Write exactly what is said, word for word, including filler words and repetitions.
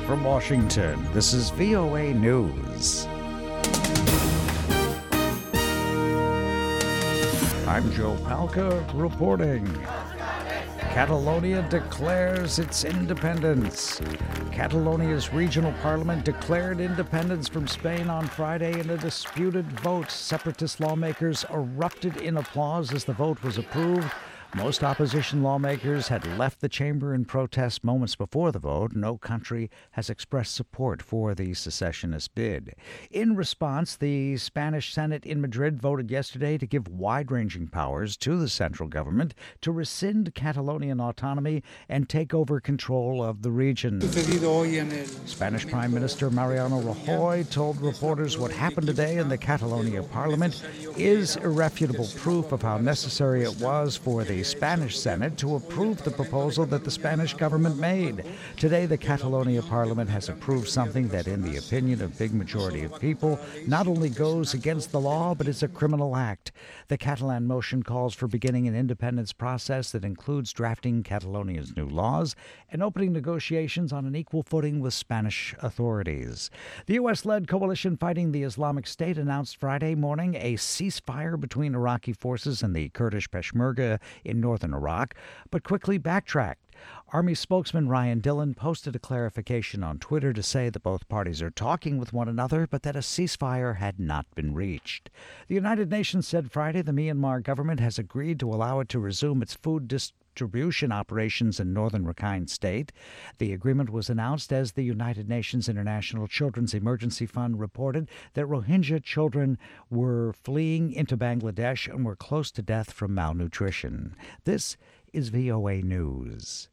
From Washington, this is V O A News. I'm Joe Palca reporting. Catalonia declares its independence. Catalonia's regional parliament declared independence from Spain on Friday in a disputed vote. Separatist lawmakers erupted in applause as the vote was approved. Most opposition lawmakers had left the chamber in protest moments before the vote. No country has expressed support for the secessionist bid. In response, the Spanish Senate in Madrid voted yesterday to give wide-ranging powers to the central government to rescind Catalonian autonomy and take over control of the region. Spanish Prime Minister Mariano Rajoy told reporters what happened today in the Catalonia parliament is irrefutable proof of how necessary it was for the Spanish Senate to approve the proposal that the Spanish government made. Today, the Catalonia Parliament has approved something that, in the opinion of a big majority of people, not only goes against the law, but is a criminal act. The Catalan motion calls for beginning an independence process that includes drafting Catalonia's new laws and opening negotiations on an equal footing with Spanish authorities. The U S-led coalition fighting the Islamic State announced Friday morning a ceasefire between Iraqi forces and the Kurdish Peshmerga in northern Iraq, but quickly backtracked. Army spokesman Ryan Dillon posted a clarification on Twitter to say that both parties are talking with one another, but that a ceasefire had not been reached. The United Nations said Friday the Myanmar government has agreed to allow it to resume its food distribution operations in northern Rakhine State. The agreement was announced as the United Nations International Children's Emergency Fund reported that Rohingya children were fleeing into Bangladesh and were close to death from malnutrition. This is V O A News.